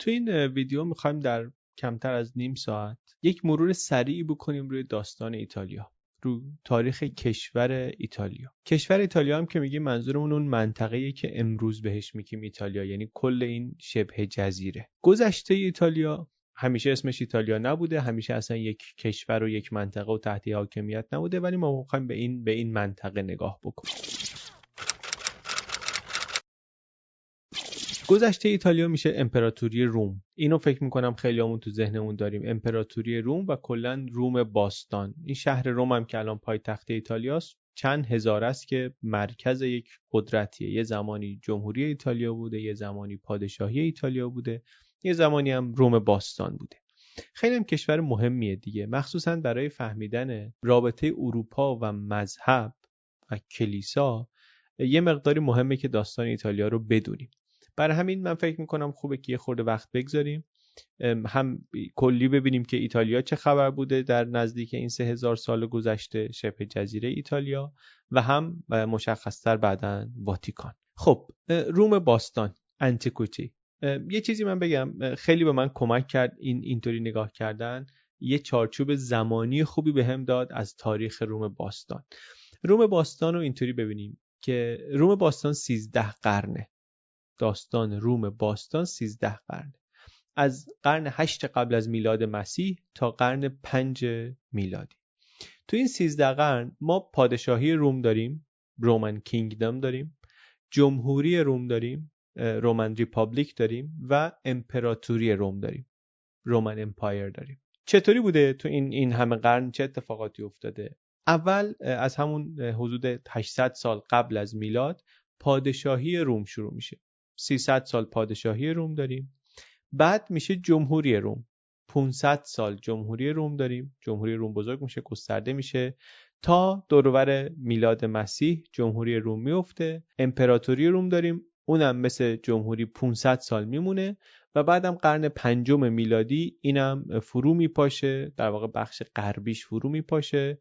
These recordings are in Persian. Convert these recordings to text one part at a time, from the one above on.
تو این ویدیو میخوایم در کمتر از نیم ساعت یک مرور سریع بکنیم روی داستان ایتالیا، رو تاریخ کشور ایتالیا. کشور ایتالیا هم که میگیم منظورمون اون منطقه‌ایه که امروز بهش میگیم ایتالیا، یعنی کل این شبه جزیره. گذشته ایتالیا همیشه اسمش ایتالیا نبوده، همیشه اصلا یک کشور و یک منطقه و تحت حاکمیت نبوده، ولی ما میخوایم به این منطقه نگاه بکنیم. گذشته ایتالیا میشه امپراتوری روم. اینو فکر میکنم خیلیامون تو ذهنمون داریم، امپراتوری روم و کلا روم باستان. این شهر روم هم که الان پایتخت ایتالیاست، چند هزار است که مرکز یک قدرتیه. یه زمانی جمهوری ایتالیا بوده، یه زمانی پادشاهی ایتالیا بوده، یه زمانی هم روم باستان بوده. خیلی هم کشور مهمیه دیگه، مخصوصا برای فهمیدن رابطه اروپا و مذهب و کلیسا. یه مقداری مهمه که داستان ایتالیا رو بدونیم. برای همین من فکر میکنم خوبه که یه خورده وقت بگذاریم، هم کلی ببینیم که ایتالیا چه خبر بوده در نزدیک این 3000 سال گذشته، شبه جزیره ایتالیا، و هم مشخصتر بعداً واتیکان. خب روم باستان، انتیکویتی. یه چیزی من بگم، خیلی به من کمک کرد اینطوری نگاه کردن، یه چارچوب زمانی خوبی بهم داد از تاریخ روم باستان. روم باستان رو اینطوری ببینیم که روم باستان 13 قرنه. داستان روم باستان 13 قرن، از قرن 8 قبل از میلاد مسیح تا قرن 5 میلادی. تو این 13 قرن ما پادشاهی روم داریم، رومن کینگدم داریم، جمهوری روم داریم، رومن ریپابلیک داریم، و امپراتوری روم داریم، رومن امپایر داریم. چطوری بوده تو این همه قرن؟ چه اتفاقاتی افتاده؟ اول از همون حدود 800 سال قبل از میلاد پادشاهی روم شروع میشه. 300 سال پادشاهی روم داریم، بعد میشه جمهوری روم. 500 سال جمهوری روم داریم، جمهوری روم بزرگ میشه، گسترده میشه تا دورور میلاد مسیح جمهوری روم میفته. امپراتوری روم داریم، اونم مثل جمهوری 500 سال میمونه و بعدم قرن 5 میلادی اینم فرو میپاشه، در واقع بخش غربیش فرو میپاشه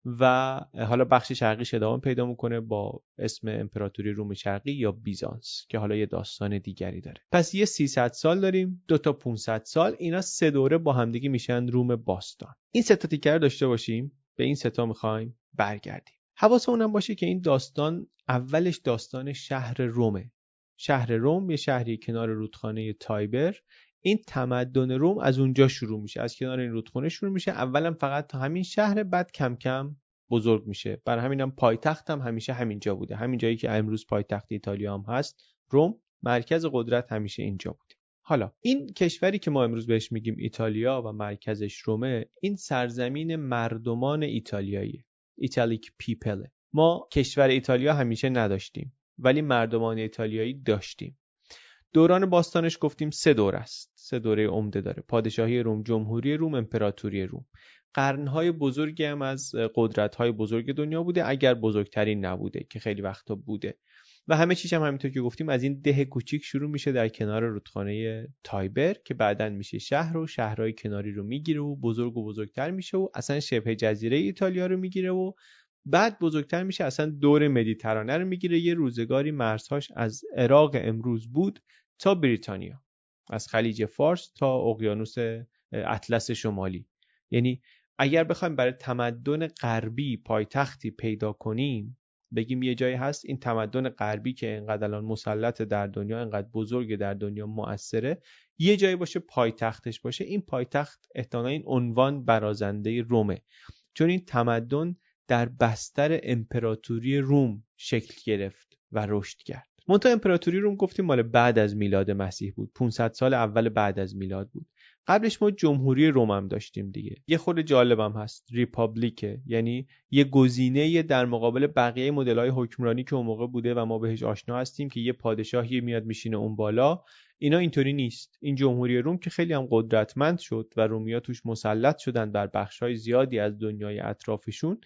و حالا بخش شرقیش ادامه پیدا میکنه با اسم امپراتوری روم شرقی یا بیزانس که حالا یه داستان دیگری داره. پس یه 300 سال داریم، 2 تا 500 سال، اینا 3 دوره با همدیگه میشن روم باستان. این 3 تا تیکر داشته باشیم، به این 3 تا میخوایم برگردیم. حواسمون هم باشه که این داستان اولش داستان شهر رومه. شهر روم یه شهری کنار رودخانه تایبر. این تمدن روم از اونجا شروع میشه، از کنار این رودخانه شروع میشه. اولا فقط تا همین شهر، بعد کم کم بزرگ میشه. برای همینم پایتخت هم همیشه همینجا بوده، همین جایی که امروز پایتخت ایتالیا هم هست، روم، مرکز قدرت همیشه اینجا بوده. حالا این کشوری که ما امروز بهش میگیم ایتالیا و مرکزش رومه، این سرزمین مردمان ایتالیاییه، ایتالیک پیپل. ما کشور ایتالیا همیشه نداشتیم، ولی مردمان ایتالیایی داشتیم. دوران باستانش گفتیم 3 دوره است، 3 دوره عمده داره: پادشاهی روم، جمهوری روم، امپراتوری روم. قرنهای بزرگی هم از قدرت‌های بزرگ دنیا بوده، اگر بزرگترین نبوده که خیلی وقتا بوده. و همه چیز هم همینطور که گفتیم از این ده کوچیک شروع میشه در کنار رودخانه تایبر که بعداً میشه شهر و شهرهای کناری رو میگیره و بزرگ و بزرگتر میشه و اصلا شبه جزیره ایتالیا رو میگیره و بعد بزرگتر میشه، اصلا دور مدیترانه رو میگیره. یه روزگاری مرزهاش از عراق امروز بود تا بریتانیا، از خلیج فارس تا اقیانوس اطلس شمالی. یعنی اگر بخوایم برای تمدن غربی پایتختی پیدا کنیم، بگیم یه جایی هست این تمدن غربی که اینقدر الان مسلط در دنیا، اینقدر بزرگ در دنیا، مؤثره، یه جایی باشه پایتختش باشه، این پایتخت احتمالاً این عنوان برازنده رومه، چون این تمدن در بستر امپراتوری روم شکل گرفت و رشد کرد. منتها امپراتوری روم گفتیم مال بعد از میلاد مسیح بود، 500 سال اول بعد از میلاد بود. قبلش ما جمهوری روم هم داشتیم دیگه. یه خورده جالبم هست، ریپابلیکه، یعنی یه گزینه در مقابل بقیه مدل‌های حکمرانی که اون موقع بوده و ما بهش آشنا هستیم که یه پادشاهی میاد میشینه اون بالا. اینا اینطوری نیست. این جمهوری روم که خیلی هم قدرتمند شد و رومی‌ها توش مسلط شدن بر بخش‌های زیادی از دنیای اطرافشون،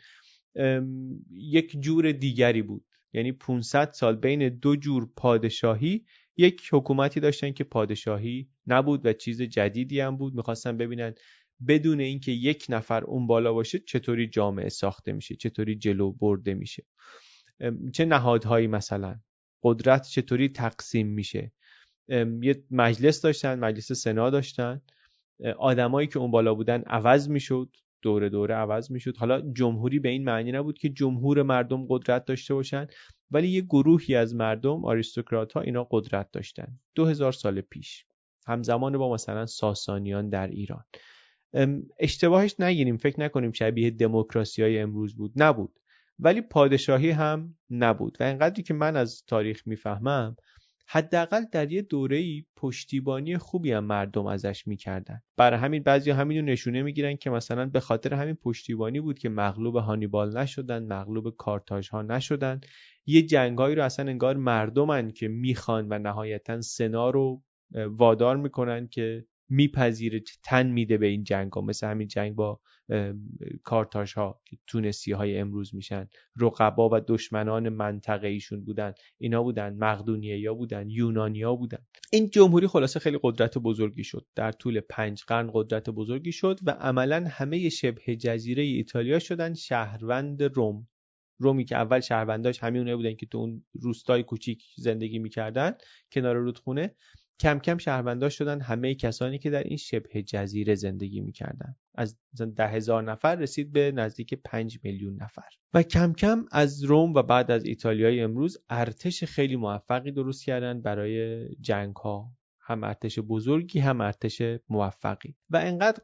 یک جور دیگری بود. یعنی 500 سال بین 2 جور پادشاهی یک حکومتی داشتن که پادشاهی نبود و چیز جدیدی هم بود. میخواستن ببینن بدون اینکه یک نفر اون بالا باشه چطوری جامعه ساخته میشه، چطوری جلو برده میشه، چه نهادهایی مثلا قدرت چطوری تقسیم میشه. یه مجلس داشتن، مجلس سنا داشتن، آدمایی که اون بالا بودن عوض میشد، دوره دوره عوض میشد. حالا جمهوری به این معنی نبود که جمهور مردم قدرت داشته باشن، ولی یه گروهی از مردم، آریستوکرات ها، اینا قدرت داشتن 2000 سال پیش، همزمان با مثلا ساسانیان در ایران. اشتباهش نگیریم، فکر نکنیم شبیه دموکراسی‌های امروز بود، نبود، ولی پادشاهی هم نبود. و اینقدری که من از تاریخ میفهمم حداقل در یه دوره‌ای پشتیبانی خوبی هم مردم ازش میکردن. برای همین بعضیا همینو نشونه میگیرن که مثلا به خاطر همین پشتیبانی بود که مغلوب هانیبال نشدن، مغلوب کارتاژ ها نشدن. یه جنگایی رو اصلا انگار مردمن که میخوان و نهایتا سنا رو وادار میکنن که میپذیره، تن میده به این جنگ ها. مثل همین جنگ با کارتاژ ها که تونسی های امروز میشن، رقبا و دشمنان منطقه ایشون بودن، اینا بودن، مقدونیه‌یا بودن، یونانیا بودن. این جمهوری خلاصه خیلی قدرت بزرگی شد، در طول 5 قرن قدرت بزرگی شد و عملا همه شبه جزیره ایتالیا شدن شهروند روم. رومی که اول شهرونداش همینونه بودن که تو اون روستای کوچیک زندگی میکردن کنار رودخونه، کم کم شهرونداش شدن همه کسانی که در این شبه جزیره زندگی میکردن. از 10,000 نفر رسید به نزدیک 5 میلیون نفر و کم کم از روم و بعد از ایتالیای امروز ارتش خیلی موفقی درست کردن برای جنگ ها، هم ارتش بزرگی هم ارتش موفقی. و انقدر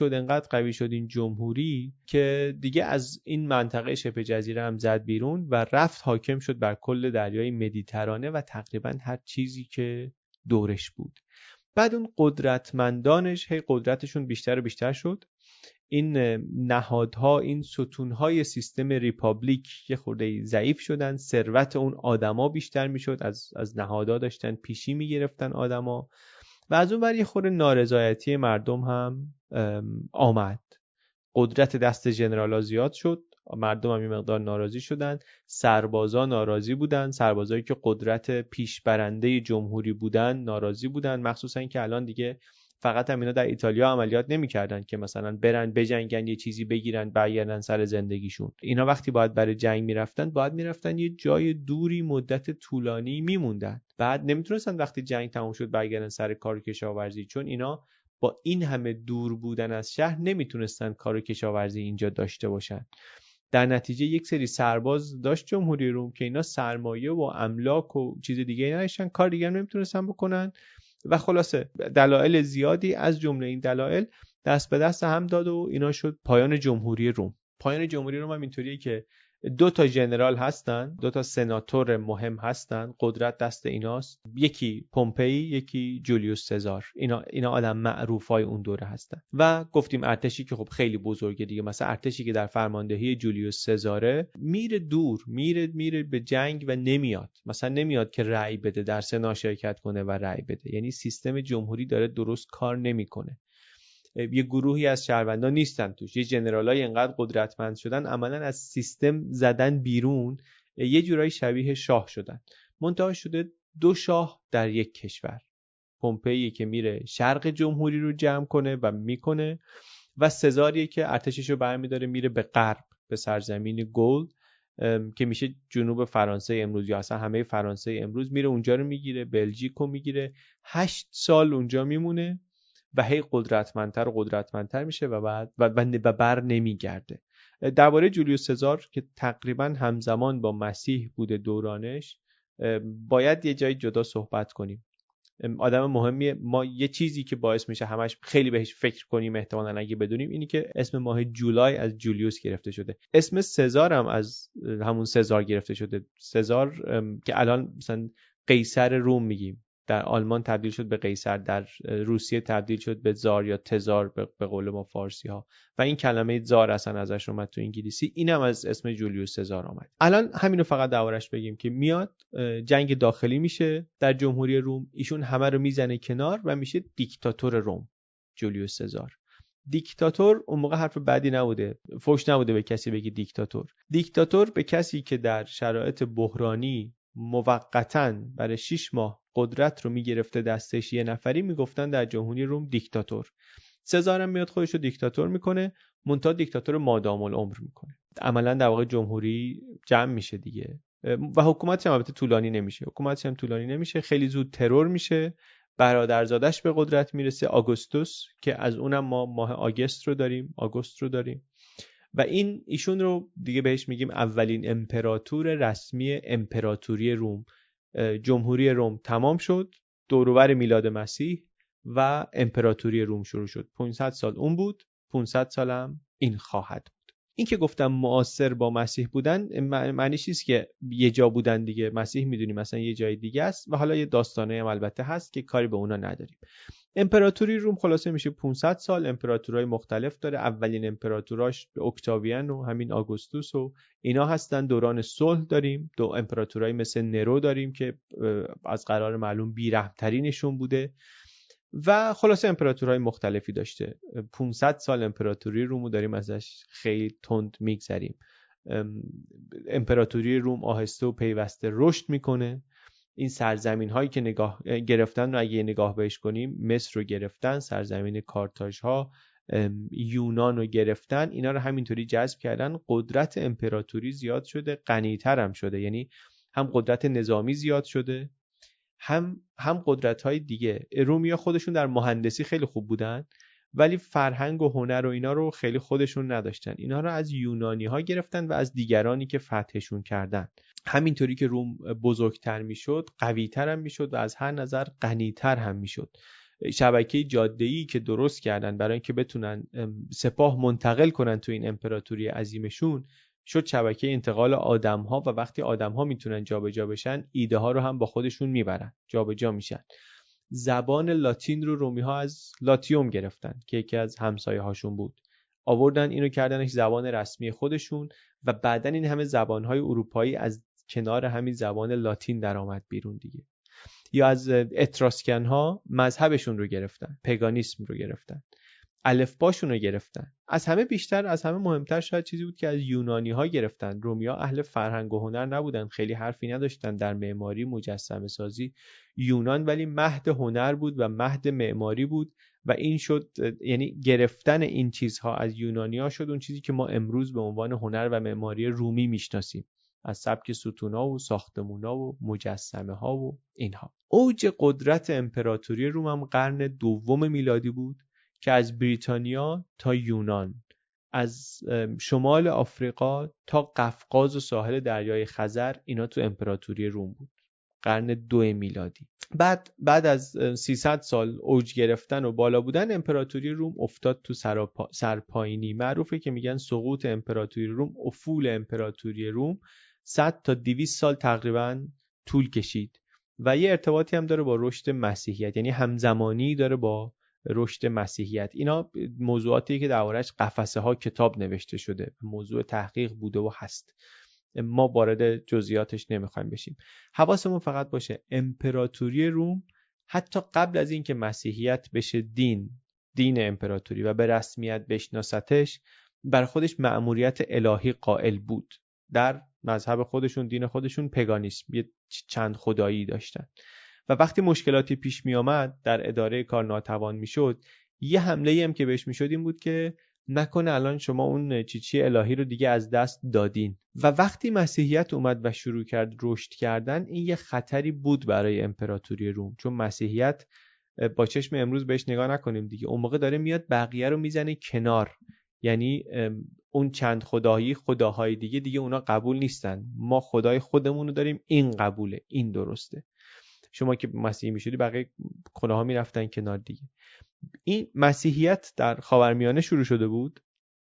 قوی شد این جمهوری که دیگه از این منطقه شبه جزیره هم زد بیرون و رفت حاکم شد بر کل دریای مدیترانه و تقریبا هر چیزی که دورش بود. بعد اون قدرتمندانش هی قدرتشون بیشتر و بیشتر شد. این نهادها، این ستونهای سیستم ریپابلیک یه خورده ضعیف شدن، ثروت اون آدما بیشتر میشد، از نهادها داشتن پیشی میگرفتن آدما، و از اون ور یه خورده نارضایتی مردم هم آمد. قدرت دست ژنرالا زیاد شد، مردم هم این مقدار ناراضی شدن، سربازا ناراضی بودن، سربازایی که قدرت پیشبرنده جمهوری بودن ناراضی بودن، مخصوصا اینکه الان دیگه فقط هم اینا در ایتالیا عملیات نمی‌کردن که مثلا برن بجنگن یه چیزی بگیرن برگردن سر زندگیشون. اینا وقتی باید برای جنگ میرفتن یه جای دوری مدت طولانی میموندن، بعد نمیتونستن وقتی جنگ تموم شد برگردن سر کار کشاورزی، چون اینا با این همه دور بودن از شهر نمیتونستن کار کشاورزی اینجا داشته باشن. در نتیجه یک سری سرباز داشت جمهوری روم که اینا سرمایه و املاک و چیز دیگه نداشتن، کار دیگه نمیتونستن بکنن و خلاصه دلایل زیادی از جمله این دلایل دست به دست هم داد و اینا شد پایان جمهوری روم. پایان جمهوری روم هم اینطوریه که 2 ژنرال هستن، 2 سناتور مهم هستن، قدرت دست ایناست، یکی پومپئی، یکی جولیوس سزار. اینا آدم معروفای اون دوره هستن. و گفتیم ارتشی که خب خیلی بزرگه دیگه، مثلا ارتشی که در فرماندهی جولیوس سزاره میره دور، میره به جنگ و نمیاد، مثلا نمیاد که رأی بده، در سنا شرکت کنه و رأی بده. یعنی سیستم جمهوری داره درست کار نمیکنه. یه گروهی از شهروندان نیستن توش، یه جنرالای اینقدر قدرتمند شدن عملاً از سیستم زدن بیرون، یه جورایی شبیه شاه شدن. منتها شده 2 شاه در یک کشور. پومپئی که میره شرق جمهوری رو جمع کنه و میکنه، و سزاریه که ارتشش رو برمیداره میره به غرب، به سرزمین گول که میشه جنوب فرانسه امروز یا اصلا همه فرانسه امروز، میره اونجا رو میگیره، بلژیک رو میگیره، 8 سال اونجا میمونه و هی قدرتمندتر میشه و بعد بر نمیگرده. درباره جولیوس سزار که تقریبا همزمان با مسیح بوده دورانش، باید یه جایی جدا صحبت کنیم. آدم مهمیه. ما یه چیزی که باعث میشه همش خیلی بهش فکر کنیم احتمالاً اگه بدونیم، اینی که اسم ماه جولای از جولیوس گرفته شده، اسم سزار هم از همون سزار گرفته شده. سزار که الان مثلا قیصر روم میگیم، در آلمان تبدیل شد به قیصر، در روسیه تبدیل شد به زار یا تزار به قول ما فارسی ها، و این کلمه زار اصلا ازش اومد تو انگلیسی، اینم از اسم جولیوس سزار اومد. الان همینو فقط دربارش بگیم که میاد جنگ داخلی میشه در جمهوری روم، ایشون همه رو میزنه کنار و میشه دیکتاتور روم. جولیوس سزار دیکتاتور اون موقع حرف بدی نبوده، فوش نبوده به کسی بگی دیکتاتور به کسی که در شرایط بحرانی موقتاً برای 6 ماه قدرت رو میگرفته دستش یه نفری میگفتن در جمهوری روم دیکتاتور. سزار هم میاد خودش رو دیکتاتور میکنه، منتها دیکتاتور مادام العمر میکنه. عملاً در واقع جمهوری جمع میشه دیگه. و حکومتش هم البته طولانی نمیشه، خیلی زود ترور میشه. برادرزادش به قدرت میرسه، آگوستوس، که از اونم ما ماه آگوست رو داریم و ایشون رو دیگه بهش میگیم اولین امپراتور رسمی امپراتوری روم. جمهوری روم تمام شد، دور و بر میلاد مسیح و امپراتوری روم شروع شد. 500 سال اون بود، 500 سالم این خواهد بود. این که گفتم معاصر با مسیح بودن معنیش نیست که یه جا بودن دیگه. مسیح میدونیم مثلا یه جای دیگه است و حالا یه داستانه هم البته هست که کاری به اونا نداریم. امپراتوری روم خلاصه میشه 500 سال. امپراتورای مختلف داره. اولین امپراتوراش اکتاویان و همین آگوستوس و اینا هستن. دوران صلح داریم، دو امپراتورای مثل نرو داریم که از قرار معلوم بی‌رحم‌ترینشون بوده و خلاصه امپراتورهای مختلفی داشته. 500 سال امپراتوری رومو داریم ازش خیلی تند میگذریم. امپراتوری روم آهسته و پیوسته رشد میکنه. این سرزمین هایی که نگاه گرفتن رو اگه نگاه بهش کنیم، مصر رو گرفتن، سرزمین کارتاژ ها، یونان رو گرفتن، اینا رو همینطوری جذب کردن. قدرت امپراتوری زیاد شده، غنی‌تر هم شده، یعنی هم قدرت نظامی زیاد شده، هم قدرت‌های دیگه. رومیا خودشون در مهندسی خیلی خوب بودن ولی فرهنگ و هنر و اینا رو خیلی خودشون نداشتن. اینا رو از یونانی‌ها گرفتن و از دیگرانی که فتحشون کردن. همینطوری که روم بزرگتر میشد، قوی‌تر هم میشد و از هر نظر غنی‌تر هم میشد. شبکه جاده‌ای که درست کردن برای اینکه بتونن سپاه منتقل کنن تو این امپراتوری عظیمشون، شد شبکه انتقال آدم‌ها و وقتی آدم‌ها میتونن جابجا بشن، ایده ها رو هم با خودشون میبرن، جابجا میشن. زبان لاتین رو رومی‌ها از لاتیوم گرفتن که یکی از همسایه‌هاشون بود. آوردن اینو کردنش زبان رسمی خودشون و بعدن این همه زبان‌های اروپایی از کنار همین زبان لاتین در آمد بیرون دیگه. یا از اتراسکن‌ها مذهبشون رو گرفتن، پگانیسم رو گرفتن، الفباشون رو گرفتن. از همه بیشتر، از همه مهمتر شاید چیزی بود که از یونانی‌ها گرفتن. رومی‌ها اهل فرهنگ و هنر نبودن، خیلی حرفی نداشتن در معماری، مجسمه سازی. یونان ولی مهد هنر بود و مهد معماری بود و این شد، یعنی گرفتن این چیزها از یونانی‌ها شد اون چیزی که ما امروز به عنوان هنر و معماری رومی میشناسیم، از سبک ستون‌ها و ساختمان‌ها و مجسمه‌ها و اینها. اوج قدرت امپراتوری روم هم قرن دوم میلادی بود که از بریتانیا تا یونان، از شمال آفریقا تا قفقاز و ساحل دریای خزر، اینا تو امپراتوری روم بود. قرن 2 میلادی. بعد از 300 سال اوج گرفتن و بالا بودن امپراتوری روم افتاد تو سرپایینی. معروفه که میگن سقوط امپراتوری روم، افول امپراتوری روم 100 تا 200 سال تقریبا طول کشید و یه ارتباطی هم داره با رشد مسیحیت، یعنی همزمانی داره با رشد مسیحیت. اینا موضوعاتی که درباره‌اش قفسه ها کتاب نوشته شده، موضوع تحقیق بوده و هست. ما وارد جزئیاتش نمیخوایم بشیم. حواسمون فقط باشه امپراتوری روم حتی قبل از اینکه مسیحیت بشه دین امپراتوری و به رسمیت بشناستش، بر خودش مأموریت الهی قائل بود. در مذهب خودشون، دین خودشون، پگانیسم، یه چند خدایی داشتن و وقتی مشکلاتی پیش می آمد، در اداره کار ناتوان می شد، یه حمله هم که بهش می شد این بود که نکنه الان شما اون چیچی الهی رو دیگه از دست دادین. و وقتی مسیحیت اومد و شروع کرد رشد کردن، این یه خطری بود برای امپراتوری روم، چون مسیحیت با چشم امروز بهش نگاه نکنیم دیگه، اون موقع داره میاد بقیه رو میزنه کنار، یعنی اون چند خداهای دیگه اونا قبول نیستن، ما خدای خودمون رو داریم، این قبوله، این درسته. شما که مسیحی میشدی بقیه خداها میرفتن کنار دیگه. این مسیحیت در خاورمیانه شروع شده بود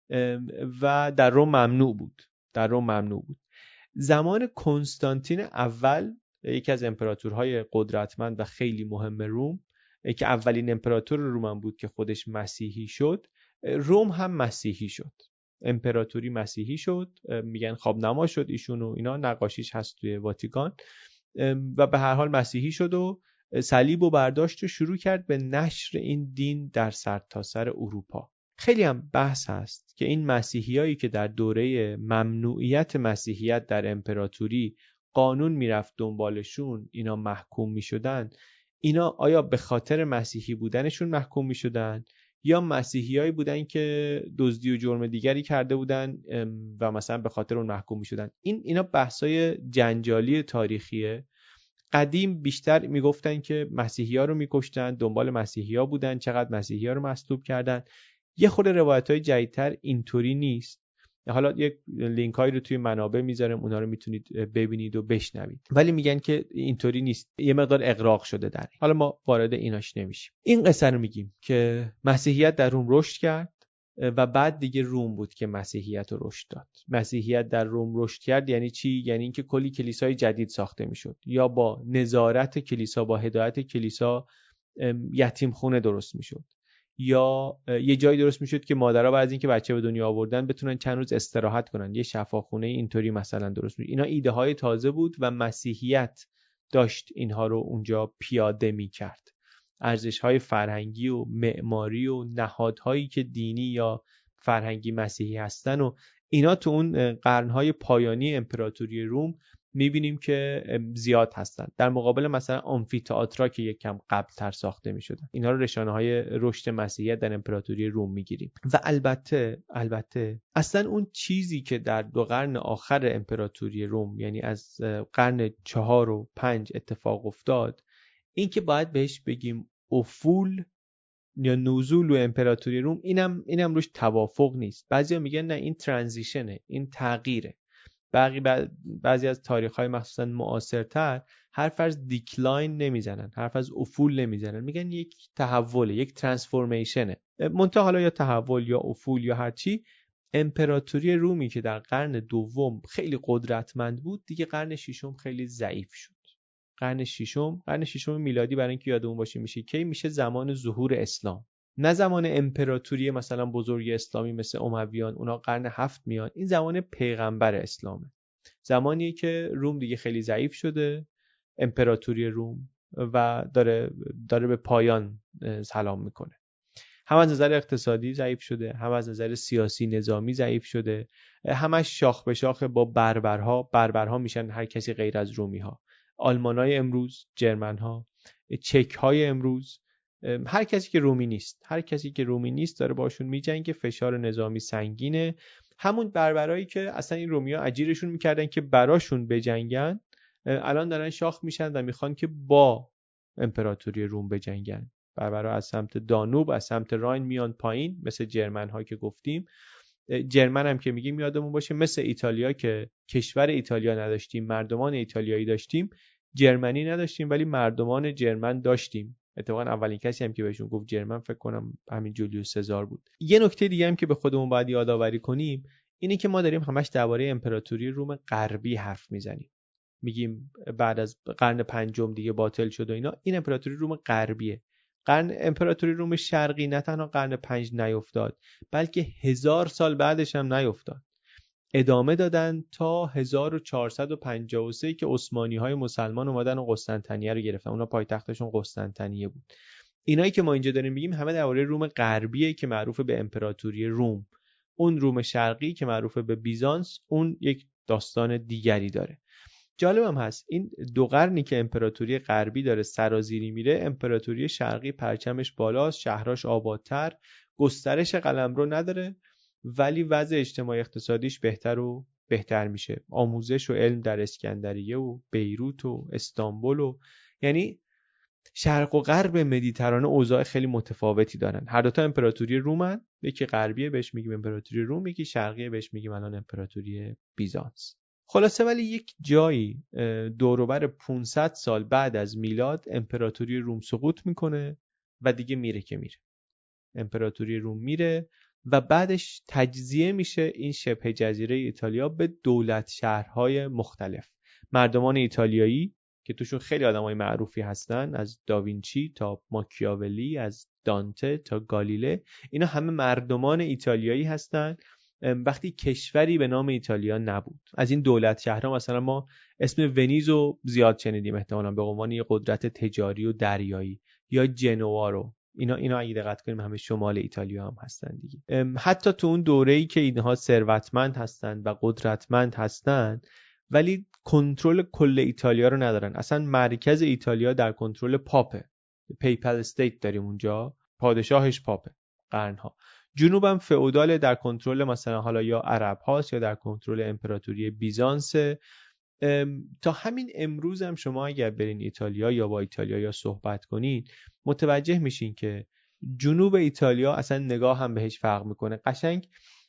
و در روم ممنوع بود. زمان کنستانتین اول، یکی از امپراتورهای قدرتمند و خیلی مهم روم، که اولین امپراتور روم هم بود که خودش مسیحی شد، روم هم مسیحی شد، امپراتوری مسیحی شد. میگن خوابنما شد ایشون و اینا، نقاشیش هست توی واتیکان. و به هر حال مسیحی شد و صلیب و برداشت و شروع کرد به نشر این دین در سرتاسر اروپا. خیلی هم بحث هست که این مسیحیایی که در دوره ممنوعیت مسیحیت در امپراتوری قانون میرفت دنبالشون، اینا محکوم میشدن، اینا آیا به خاطر مسیحی بودنشون محکوم میشدن یا مسیحیایی بودن که دزدی و جرم دیگری کرده بودن و مثلا به خاطر اون محکوم می‌شدن. اینا بحث‌های جنجالی تاریخیه. قدیم بیشتر میگفتن که مسیحی‌ها رو می‌کشتن، دنبال مسیحی‌ها بودن، چقدر مسیحی‌ها رو مصلوب کردن. یه خورده روایت‌های جدیدتر اینطوری نیست. حالا یک لینک‌هایی رو توی منابع میذارم، اونها رو میتونید ببینید و بشنوید. ولی میگن که اینطوری نیست، یه مقدار اغراق شده در این. حالا ما وارد ایناش نمیشیم. این قصه رو میگیم که مسیحیت در روم رشد کرد و بعد دیگه روم بود که مسیحیت رو رشد داد. مسیحیت در روم رشد کرد یعنی چی؟ یعنی اینکه کلی کلیسای جدید ساخته میشد، یا با نظارت کلیسا، با هدایت کلیسا یتیم خونه درست میشد، یا یه جایی درست میشد که مادرها بعد از اینکه بچه به دنیا آوردن بتونن چند روز استراحت کنن، یه شفاخونه اینطوری مثلا درست میشد. اینا ایده های تازه بود و مسیحیت داشت اینها رو اونجا پیاده میکرد. ارزش‌های فرهنگی و معماری و نهادهایی که دینی یا فرهنگی مسیحی هستن و اینا تو اون قرن‌های پایانی امپراتوری روم می‌بینیم که زیاد هستن. در مقابل مثلا آمفی‌تئاترها که یک کم قبل‌تر ساخته می‌شدن. اینا رو نشانه‌های رشد مسیحیت در امپراتوری روم می‌گیریم. و البته اصلا اون چیزی که در 2 قرن آخر امپراتوری روم، یعنی از قرن 4 و 5 اتفاق افتاد، این که باید بهش بگیم افول یا نزول و امپراتوری روم، اینم روش توافق نیست. بعضیا میگن نه، این ترانزیشنه، این تغییره. بعضی از تاریخ‌های مخصوصا معاصرتر حرف از دیکلاین نمیزنن، حرف از افول نمیزنن، میگن یک تحوله، یک ترانسفورمیشنه. منتها حالا یا تحول یا افول یا هر چی، امپراتوری رومی که در قرن دوم خیلی قدرتمند بود، دیگه قرن ششم خیلی ضعیف شد. قرن ششم میلادی، برای اینکه یادمون باشه میشه کی؟ میشه زمان ظهور اسلام، نه زمان امپراتوری مثلا بزرگ اسلامی مثل امویان، اونا قرن 7 میان. این زمان پیغمبر اسلامه، زمانیه که روم دیگه خیلی ضعیف شده، امپراتوری روم، و داره به پایان سلام میکنه. هم از نظر اقتصادی ضعیف شده، هم از نظر سیاسی نظامی ضعیف شده، همش شاخ به شاخ با بربرها میشن هر کسی غیر از رومی ها. آلمانای امروز، جرمن‌ها، چک‌های امروز، هر کسی که رومی نیست داره باشون میجنگه، فشار نظامی سنگینه. همون بربرایی که اصلا این رومی‌ها اجیرشون میکردن که براشون بجنگن، الان دارن شاخ میشن و میخوان که با امپراتوری روم بجنگن. بربرها از سمت دانوب، از سمت راین میان پایین، مثل جرمن‌ها که گفتیم. جرمن هم که میگیم یادمون باشه، مثل ایتالیا که کشور ایتالیا نداشتیم، مردمان ایتالیایی داشتیم، جرمنی نداشتیم ولی مردمان جرمن داشتیم. اتفاقا اولین کسی هم که بهشون گفت جرمن فکر کنم همین جولیوس سزار بود. یه نکته دیگه هم که به خودمون باید یادآوری کنیم اینه که ما داریم همش درباره امپراتوری روم غربی حرف میزنیم، میگیم بعد از قرن پنجم دیگه باطل شد و اینا. این امپراتوری روم غربیه. امپراتوری روم شرقی نه تنها قرن 5 نیفتاد، بلکه 1000 سال بعدش هم نیفتاد. ادامه دادن تا 1453 که عثمانی‌های مسلمان اومدن و قسطنطنیه رو گرفتن. اونا پایتختشون قسطنطنیه بود. اینایی که ما اینجا داریم میگیم همه درباره روم غربیه که معروف به امپراتوری روم. اون روم شرقی که معروف به بیزانس، اون یک داستان دیگری داره. جالب هم هست این 2 قرنی که امپراتوری غربی داره سرازیری میره، امپراتوری شرقی پرچمش بالاست، شهراش آبادتر، گسترش قلمرو نداره ولی وضع اجتماعی اقتصادیش بهتر میشه. آموزش و علم در اسکندریه و بیروت و استانبول و یعنی شرق و غرب مدیترانه اوضاع خیلی متفاوتی دارن. هر دوتا امپراتوری رومن، یکی غربیه بهش میگیم امپراتوری روم، یکی شرقیه بهش میگیم الان امپراتوری بیزانس. خلاصه ولی یک جایی دور و بر 500 سال بعد از میلاد امپراتوری روم سقوط میکنه و دیگه میره. امپراتوری روم میره و بعدش تجزیه میشه این شبه جزیره ایتالیا به دولت شهرهای مختلف. مردمان ایتالیایی که توشون خیلی آدمای معروفی هستن، از داوینچی تا ماکیاولی، از دانته تا گالیله، اینا همه مردمان ایتالیایی هستن. وقتی کشوری به نام ایتالیا نبود. از این دولت شهرها مثلا ما اسم ونیزو زیاد شنیدیم احتمالاً به عنوان یه قدرت تجاری و دریایی، یا جنوا رو. اینا اگه دقت کنیم همه شمال ایتالیا هم هستن دیگه. حتی تو اون دوره‌ای که اینها ثروتمند هستن و قدرتمند هستن ولی کنترل کل ایتالیا رو ندارن. اصلا مرکز ایتالیا در کنترل پاپه. پیپل استیت داریم اونجا، پادشاهش پاپه. قرنها. جنوب هم فئودال، در کنترل مثلا حالا یا عرب هاست یا در کنترل امپراتوری بیزانس. تا همین امروز هم شما اگر برین ایتالیا یا با ایتالیایی‌ها صحبت کنین متوجه میشین که جنوب ایتالیا اصلا نگاه هم بهش فرق میکنه. قشنگ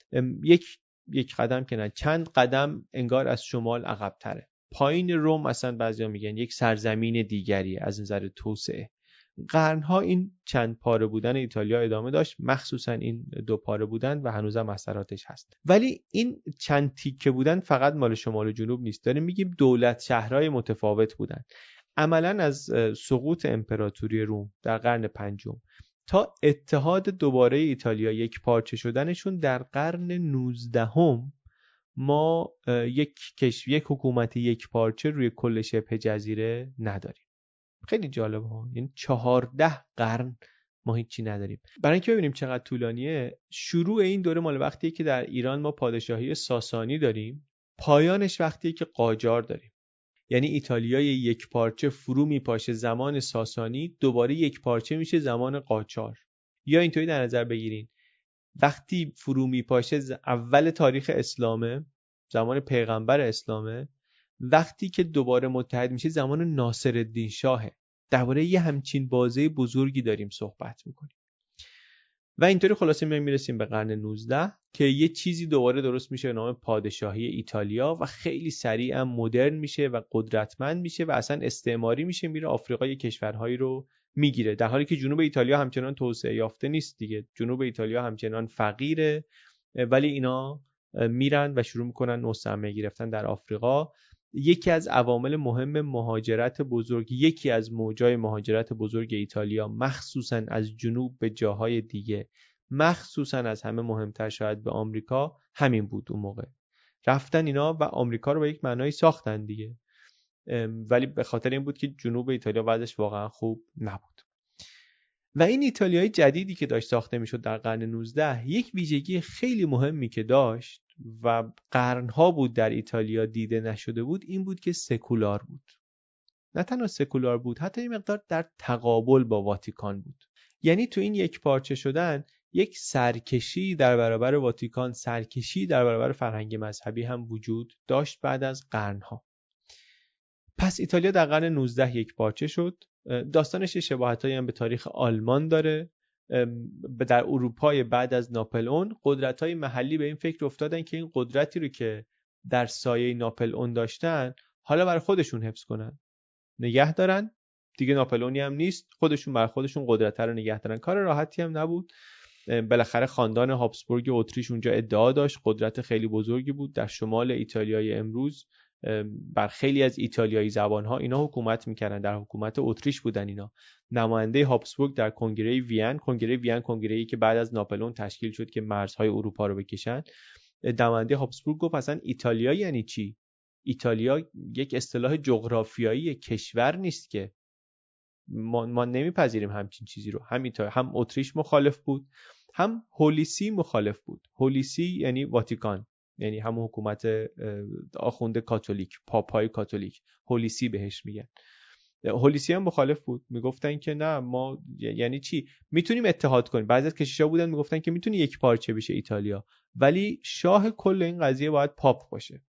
یک قدم که نه چند قدم انگار از شمال عقب تره. پایین روم اصلا بعضیا میگن یک سرزمین دیگری از نظر توسعه. قرنها این چند پاره بودن ایتالیا ادامه داشت، مخصوصا این 2 پاره بودن و هنوزم اثراتش هست. ولی این چند تیکه بودن فقط مال شمال و جنوب نیست، داریم میگیم دولت شهرهای متفاوت بودن. عملا از سقوط امپراتوری روم در قرن 5 تا اتحاد دوباره ایتالیا یک پارچه شدنشون در قرن 19 ما یک حکومت یک پارچه روی کل شبه جزیره نداریم. خیلی جالب ها، یعنی 14 قرن ما هیچی نداریم. برای اینکه ببینیم چقدر طولانیه، شروع این دوره مال وقتیه که در ایران ما پادشاهی ساسانی داریم، پایانش وقتیه که قاجار داریم. یعنی ایتالیای یک پارچه فرو میپاشه زمان ساسانی، دوباره یک پارچه میشه زمان قاجار. یا اینطوری در نظر بگیرین وقتی فرو میپاشه اول تاریخ اسلامه، زمان پیغمبر اسلامه، وقتی که دوباره متحد میشه زمان ناصرالدین شاهه. درباره یه همچین بازه بزرگی داریم صحبت میکنیم. و اینطوری خلاصه میرسیم به قرن 19 که یه چیزی دوباره درست میشه به نام پادشاهی ایتالیا و خیلی سریع هم مدرن میشه و قدرتمند میشه و اصلا استعماری میشه، میره آفریقای کشورهایی رو میگیره، در حالی که جنوب ایتالیا همچنان توسعه یافته نیست دیگه. جنوب ایتالیا همچنان فقیره، ولی اینا میرن و شروع میکنن مستعمره گرفتن در آفریقا. یکی از عوامل مهم مهاجرت بزرگ، یکی از موجای مهاجرت بزرگ ایتالیا مخصوصا از جنوب به جاهای دیگه، مخصوصا از همه مهمتر شاید به آمریکا، همین بود. اون موقع رفتن اینا و آمریکا رو به یک معنایی ساختن دیگه، ولی به خاطر این بود که جنوب ایتالیا وضعش واقعا خوب نبود. و این ایتالیای جدیدی که داشت ساخته میشد در قرن 19 یک ویژگی خیلی مهمی که داشت و قرنها بود در ایتالیا دیده نشده بود، این بود که سکولار بود. نه تنها سکولار بود، حتی این مقدار در تقابل با واتیکان بود. یعنی تو این یک پارچه شدن یک سرکشی در برابر واتیکان، سرکشی در برابر فرهنگ مذهبی هم وجود داشت بعد از قرنها. پس ایتالیا در قرن 19 یک پارچه شد. داستانش شباهتایی هم به تاریخ آلمان داره. در اروپای بعد از ناپلئون قدرت‌های محلی به این فکر افتادن که این قدرتی رو که در سایه ناپلئون داشتن حالا برای خودشون حفظ کنن، نگه دارن. دیگه ناپلئونی هم نیست، خودشون برای خودشون قدرت رو نگه دارن. کار راحتی هم نبود. بالاخره خاندان هابسبورگ اتریش اونجا ادعا داشت، قدرت خیلی بزرگی بود در شمال ایتالیای امروز. بر خیلی از ایتالیایی زبان‌ها اینا حکومت می‌کردن، در حکومت اتریش بودن اینا. نماینده هابسبورگ در کنگره وین، کنگره‌ای که بعد از ناپلئون تشکیل شد که مرزهای اروپا رو بکشن، نماینده هابسبورگ گفت اصلا ایتالیا یعنی چی؟ ایتالیا یک اصطلاح جغرافیایی کشور نیست که ما نمیپذیریم همچین چیزی رو. هم اتریش مخالف بود، هم هولیسی مخالف بود. هولیسی یعنی واتیکان، یعنی همون حکومت آخوند کاتولیک، پاپای کاتولیک، هولیسی بهش میگن. هولیسی هم مخالف بود، میگفتن که نه، ما یعنی چی؟ میتونیم اتحاد کنیم. بعضی از کشیشا بودن میگفتن که میتونه یک پارچه بشه ایتالیا، ولی شاه کل این قضیه باید پاپ باشه.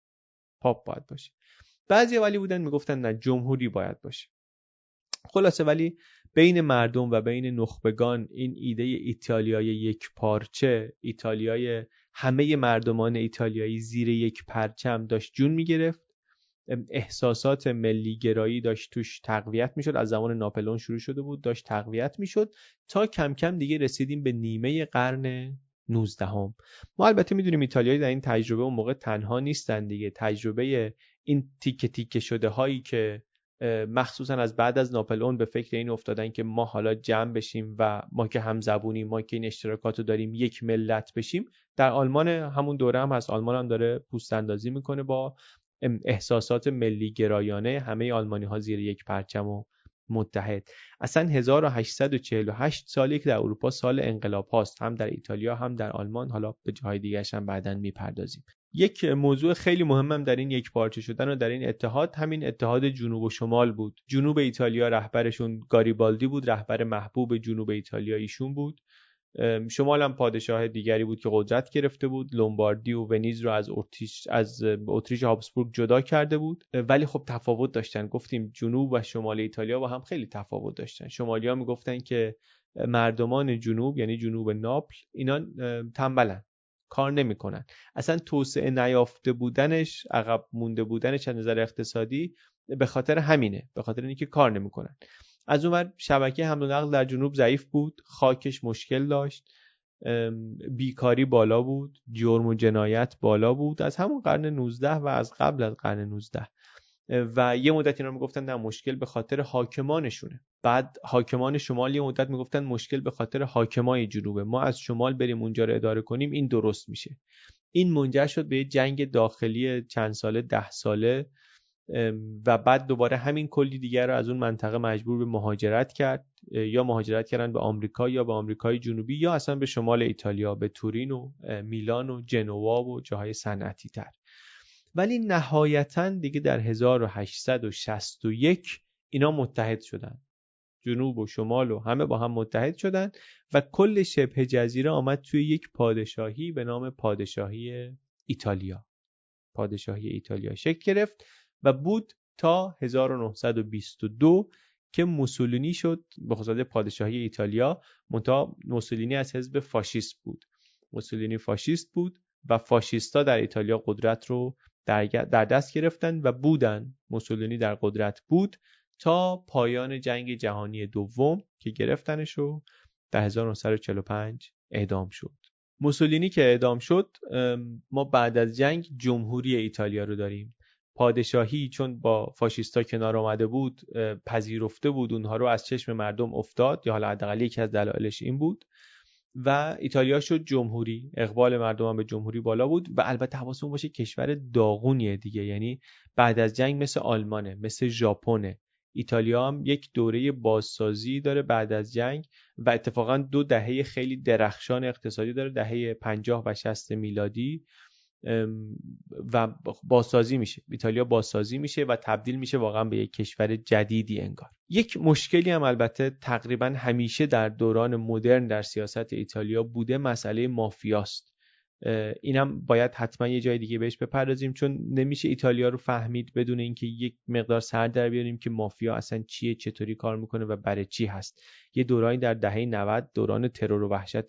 بعضی ولی بودن میگفتن نه، جمهوری باید باشه. خلاصه ولی بین مردم و بین نخبگان این ایده ایتالیای یک پارچه، ایتالیای همه مردمان ایتالیایی زیر یک پرچم داشت جون میگرفت. احساسات ملی گرایی داشت توش تقویت میشد. از زمان ناپلئون شروع شده بود، داشت تقویت میشد تا کم کم دیگه رسیدیم به نیمه قرن 19 هم. ما البته میدونیم ایتالیایی در این تجربه اون موقع تنها نیستن دیگه. تجربه این تیکه تیکه شده هایی که مخصوصا از بعد از ناپلئون به فکر این افتادن که ما حالا جمع بشیم و ما که هم زبونیم، ما که این اشتراکات رو داریم، یک ملت بشیم. در آلمان همون دوره هم هست. آلمان هم داره پوست اندازی میکنه با احساسات ملی گرایانه، همه آلمانی ها زیر یک پرچم و متحد. اصلا 1848 سالی که در اروپا سال انقلاب هاست، هم در ایتالیا هم در آلمان، حالا به جاهای دیگه هم بعداً میپردازیم. یک موضوع خیلی مهمم در این یک پارچه شدن و در این اتحاد، همین اتحاد جنوب و شمال بود. جنوب ایتالیا رهبرشون گاریبالدی بود، رهبر محبوب جنوب ایتالیا ایشون بود. شمال هم پادشاه دیگری بود که قدرت گرفته بود، لومباردی و ونیز رو از اتریش هابسبورگ جدا کرده بود، ولی خب تفاوت داشتن. گفتیم جنوب و شمال ایتالیا با هم خیلی تفاوت داشتن. شمالیا میگفتن که مردمان جنوب، یعنی جنوب ناپل، اینا تنبلن، کار نمیکنن. اصلا توسعه نیافته بودنش، عقب مونده بودنش از نظر اقتصادی به خاطر همینه، به خاطر اینکه کار نمیکنن. از اونور شبکه حمل و نقل در جنوب ضعیف بود، خاکش مشکل داشت، بیکاری بالا بود، جرم و جنایت بالا بود از همون قرن 19 و از قبل از قرن 19. و یه مدت اینا میگفتن نه مشکل به خاطر حاکمانشونه. بعد حاکمان شمال یه مدت میگفتن مشکل به خاطر حاکمای جنوبه، ما از شمال بریم اونجا رو اداره کنیم این درست میشه. این منجر شد به یه جنگ داخلی چند ساله، 10 ساله، و بعد دوباره همین کلی دیگر رو از اون منطقه مجبور به مهاجرت کرد، یا مهاجرت کردن به آمریکا یا به آمریکای جنوبی یا اصلا به شمال ایتالیا، به تورین و میلان و جنوا و جاهای صنعتی تر. ولی نهایتاً دیگه در 1861 اینا متحد شدن، جنوب و شمال و همه با هم متحد شدن و کل شبه جزیره آمد توی یک پادشاهی به نام پادشاهی ایتالیا. پادشاهی ایتالیا شکل گرفت و بود تا 1922 که موسولینی شد به خصوص پادشاهی ایتالیا. منتها موسولینی از حزب فاشیست بود. موسولینی فاشیست بود و فاشیستا در ایتالیا قدرت رو در دست گرفتن و بودن. موسولینی در قدرت بود تا پایان جنگ جهانی دوم که گرفتنش و در 1945 اعدام شد. موسولینی که اعدام شد، ما بعد از جنگ جمهوری ایتالیا رو داریم. پادشاهی چون با فاشیستا کنار آمده بود، پذیرفته بود، اونها رو از چشم مردم افتاد، یا حالا حداقل یکی از دلایلش این بود و ایتالیا شد جمهوری. اقبال مردم هم به جمهوری بالا بود و البته حواستون باشه کشور داغونیه دیگه، یعنی بعد از جنگ مثل آلمانه، مثل ژاپنه. ایتالیا هم یک دوره بازسازی داره بعد از جنگ و اتفاقا 2 دهه خیلی درخشان اقتصادی داره، دهه 50 و 60 میلادی، و بازسازی میشه. ایتالیا بازسازی میشه و تبدیل میشه واقعا به یک کشور جدیدی انگار. یک مشکلی هم البته تقریبا همیشه در دوران مدرن در سیاست ایتالیا بوده، مسئله مافیاست. اینم باید حتما یه جای دیگه بهش بپردازیم، چون نمیشه ایتالیا رو فهمید بدون اینکه یک مقدار سر در بیاریم که مافیا اصلا چیه، چطوری کار میکنه و برای چی هست. یه دورانی در دهه 90 دوران ترور و وحشت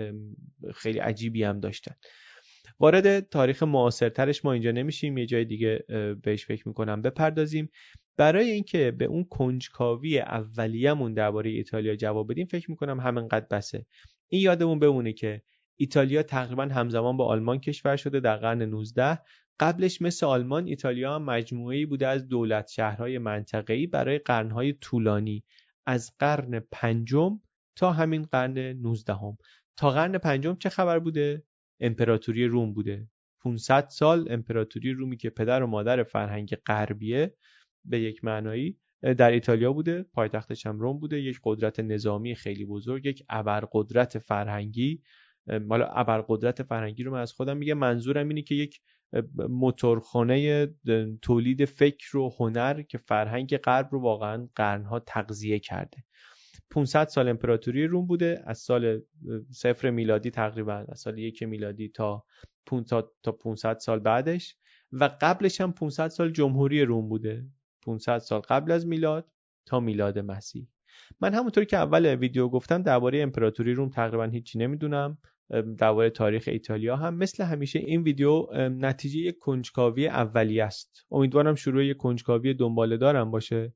خیلی عجیبی هم داشتن. وارد تاریخ معاصرترش ما اینجا نمیشیم، یه جای دیگه بهش فکر میکنم بپردازیم. برای اینکه به اون کنجکاوی اولیه‌مون درباره ایتالیا جواب بدیم فکر میکنم همینقدر بسه. این یادمون بمونه که ایتالیا تقریبا همزمان با آلمان کشور شده در قرن 19. قبلش مثل آلمان ایتالیا هم مجموعه‌ای بوده از دولت شهرهای منطقه‌ای برای قرن‌های طولانی، از قرن 5 تا همین قرن 19. تا قرن 5 چه خبر بوده؟ امپراتوری روم بوده. 500 سال امپراتوری رومی که پدر و مادر فرهنگ غربیه به یک معنایی در ایتالیا بوده، پایتختش هم روم بوده، یک قدرت نظامی خیلی بزرگ، یک ابرقدرت فرهنگی. حالا ابرقدرت فرهنگی رو من از خودم میگم، منظورم اینه که یک موتورخانه تولید فکر و هنر که فرهنگ غرب رو واقعا قرنها تغذیه کرده. 500 سال امپراتوری روم بوده، از سال 0 میلادی تقریبا، از سال 1 میلادی تا 500 سال بعدش، و قبلش هم 500 سال جمهوری روم بوده، 500 سال قبل از میلاد تا میلاد مسیح. من همونطور که اول ویدیو گفتم درباره امپراتوری روم تقریبا هیچی نمیدونم. درباره تاریخ ایتالیا هم مثل همیشه این ویدیو نتیجه یک کنجکاوی اولیه است. امیدوارم شروع یک کنجکاوی دنباله دارم باشه،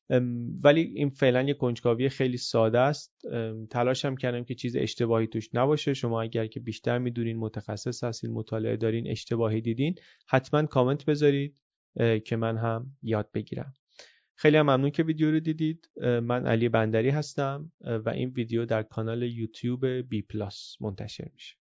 ولی این فعلا یک کنجکاوی خیلی ساده است. تلاشم کردم که چیز اشتباهی توش نباشه. شما اگر که بیشتر میدونین، متخصص هستین، مطالعه دارین، اشتباهی دیدین، حتما کامنت بذارید که من هم یاد بگیرم. خیلی هم ممنون که ویدیو رو دیدید. من علی بندری هستم و این ویدیو در کانال یوتیوب بی پلاس منتشر میشه.